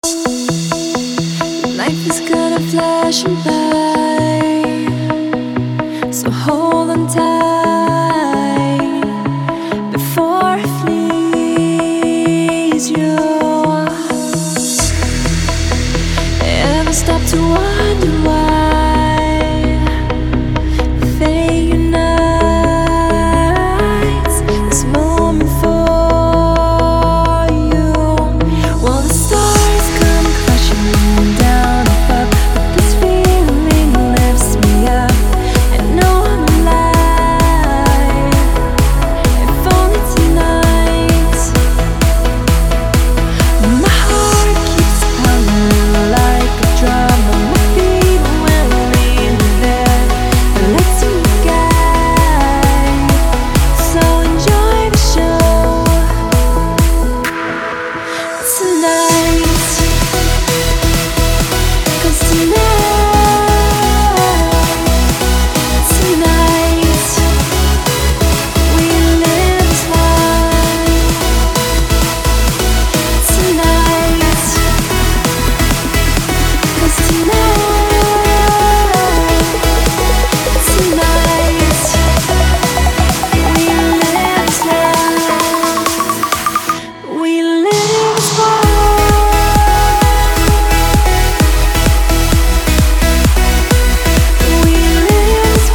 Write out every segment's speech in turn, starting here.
Life is gonna flash and by, so hold on tight before it flees you. Ever stop to wonder why fate unites this moment for you? Well, the stars come crashing down above, but this feeling lifts me up. And know I'm alive, if only tonight. My heart keeps pounding like a drum on my feet when we're in there. It lets me guide, so enjoy the show tonight. 'Cause tonight, we live as one. Tonight, 'cause tonight, we live as one. We live as one. We live as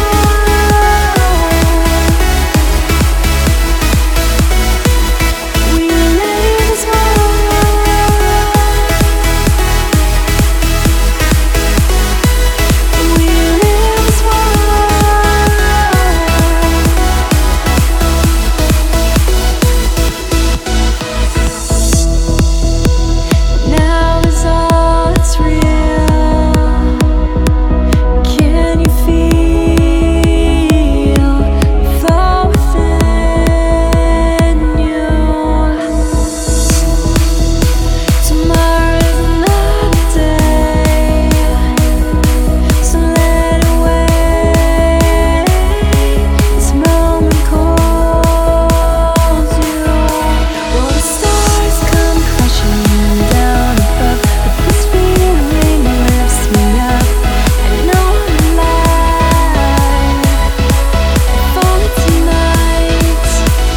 one. We live as one. We live as one. Now is all that's real. Can you feel the flow within you? Tomorrow is another day, so let it wait. This moment calls you. Well, the stars come crashing down above, but this feeling lifts me up. I know I'm alive, if only tonight.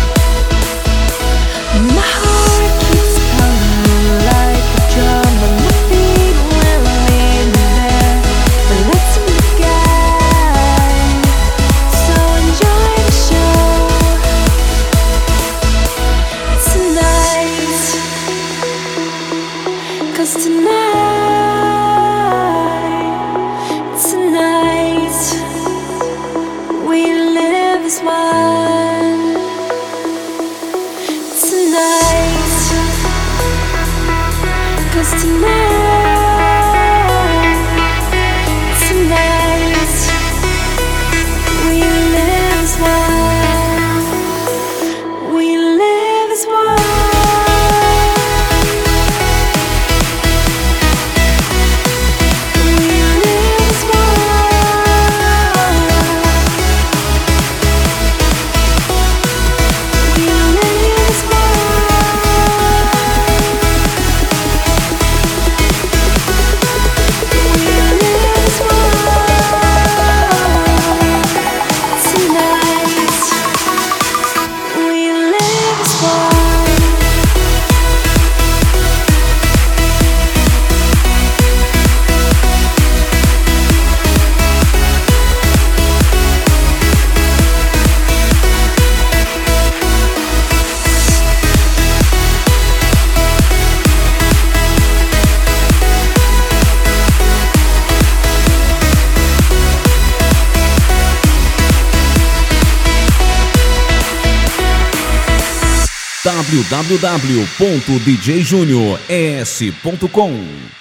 My heart keeps pounding like a drum on my feet when we're in there. It lets me guide, so enjoy the show tonight. 'Cause tonight, we live as one. Tonight, 'cause tonight, we live as one. We live as one. We live as one. We live as www.djjuniores.com